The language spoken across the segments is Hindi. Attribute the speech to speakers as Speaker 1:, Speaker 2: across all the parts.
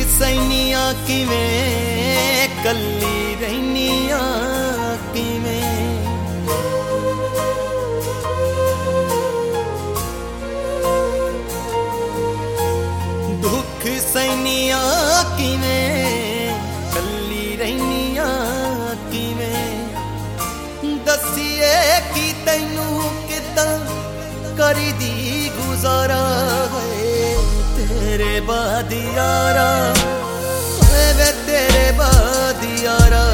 Speaker 1: सैनिया किवें कल्ली रहनिया किवें दुख सैनिया किवें कल्ली रहनिया किवें दसिए कि तैनू किदां करी दी गुजारा है तेरे बाद यारा वे तेरे बाद यारा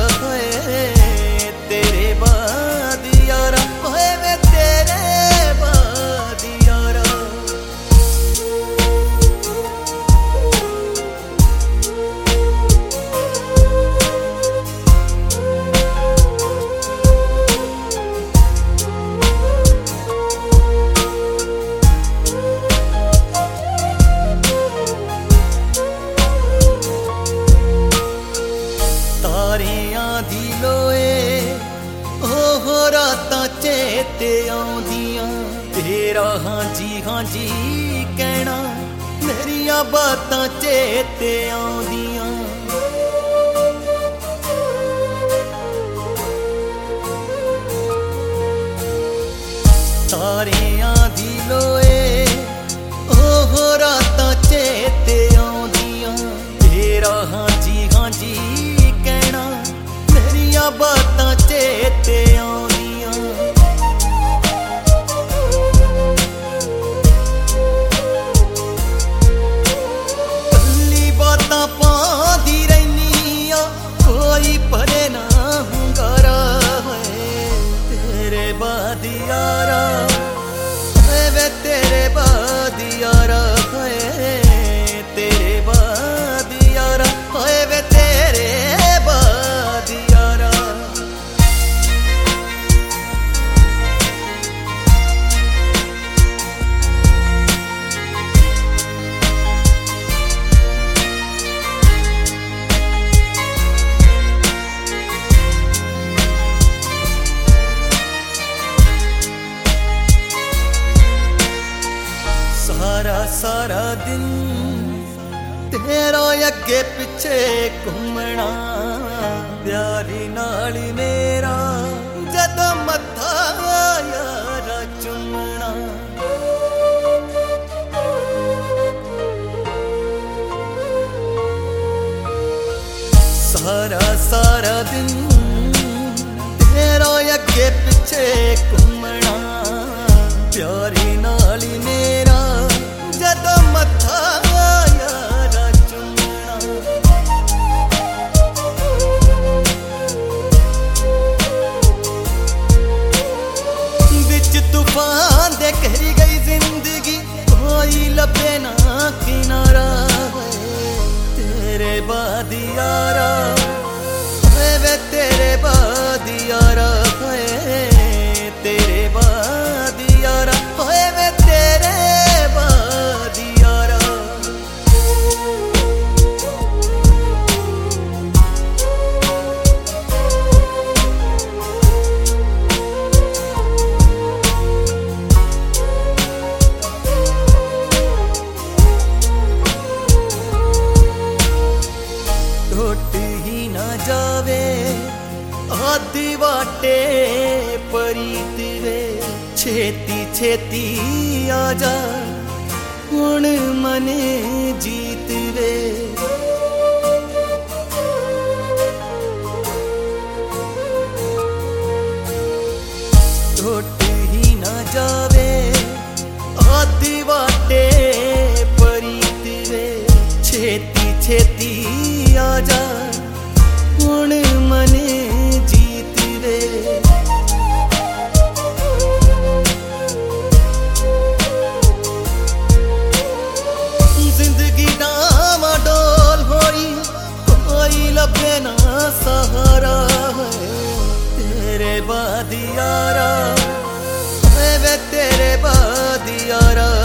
Speaker 1: तेरे बाद यारा वे तेरे बाद यारा चेते आउंदियां तेरा हाँ जी कहना मेरिया बातां चेते आउंदियां तारियां दी लोए ओह रातां चेते आउंदियां तेरा हाँ जी कहना मेरिया बातां चेते आउंदियां परे ना हुंगारा है तेरे बाद यारा वे तेरे बाद यारा है तेरे बाद यारा वे तेरे बाद यारा सारा दिन तेरा अगे पिछे घूमना प्यारी नाल मेरा जदों मत्था यारा चुमना सारा दिन तेरा अगे पिछे घूमना प्यारी नाल मेरा जदों मत्था यारा चुमना बिच तूफान दे घिरी गई जिंदगी कोई लभे ना किनारा तेरे बाद यारा वे तेरे बाद यारा तेरे बाद यारा वे तेरे बाद यारा टूट ही ना जावे आदि वाटे परीत वे छेती छेती आजा हुण मने जीत वे टूट ही ना जावे आदि वाटे परीत वे छेती छेती आजा हुण मने जीत वे जिंदगी डामाडोल होई कोई लभे ना सहारा है तेरे बाद यारा वे तेरे बाद यारा